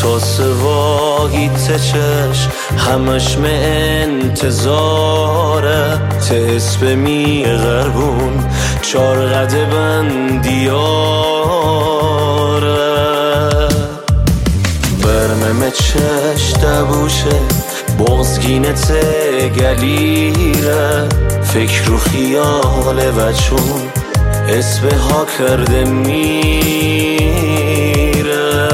تا سواهی تچش همش من انتظاره ته اسم می غربون چارقده بندیاره برمه چش دبوشه بغزگینه ته گلیره فکر و خیاله و چون اسم ها کرده میره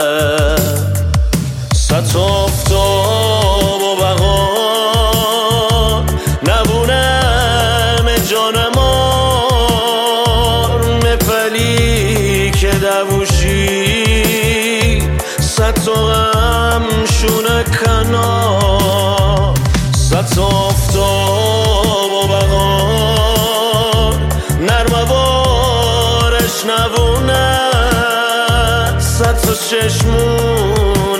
ست افتاب و بقا نبونم جانمار مپلی که دوشی ست غم شونه کنار ست افتاب و بقا نرموارش نبونه ست و چشمون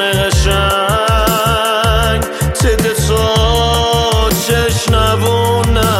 قشنگ تده تا چش نبونه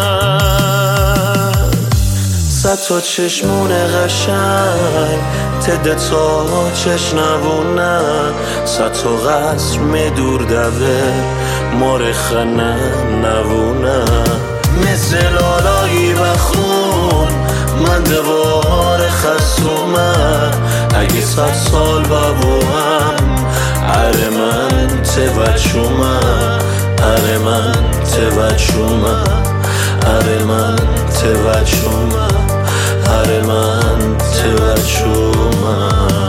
ست و چشمون قشنگ تده تا چش نبونه ست و قصر مدور دوه مارخنه نبونه مثل آلایی و خون من دوار خستومه اگه 100 سال بابوهم اره من توجومه اره من توجومه اره من توجومه اره من توجومه